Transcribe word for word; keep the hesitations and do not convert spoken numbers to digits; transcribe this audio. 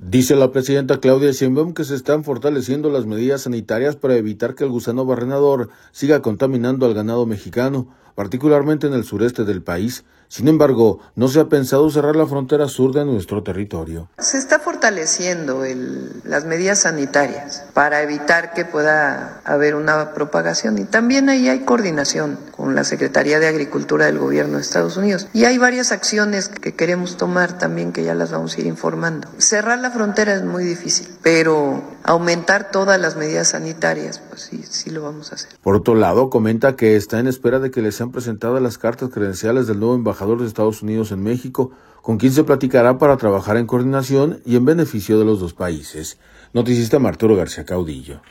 Dice la presidenta Claudia Sheinbaum que se están fortaleciendo las medidas sanitarias para evitar que el gusano barrenador siga contaminando al ganado mexicano, particularmente en el sureste del país. Sin embargo, no se ha pensado cerrar la frontera sur de nuestro territorio. Se está fortaleciendo el, las medidas sanitarias para evitar que pueda haber una propagación, y también ahí hay coordinación con la Secretaría de Agricultura del Gobierno de Estados Unidos, y hay varias acciones que queremos tomar también que ya las vamos a ir informando. Cerrar la frontera es muy difícil, pero aumentar todas las medidas sanitarias, pues sí, sí lo vamos a hacer. Por otro lado, comenta que está en espera de que le sean presentadas las cartas credenciales del nuevo embajador de Estados Unidos en México, con quien se platicará para trabajar en coordinación y en beneficio de los dos países. Noticista Arturo García Caudillo.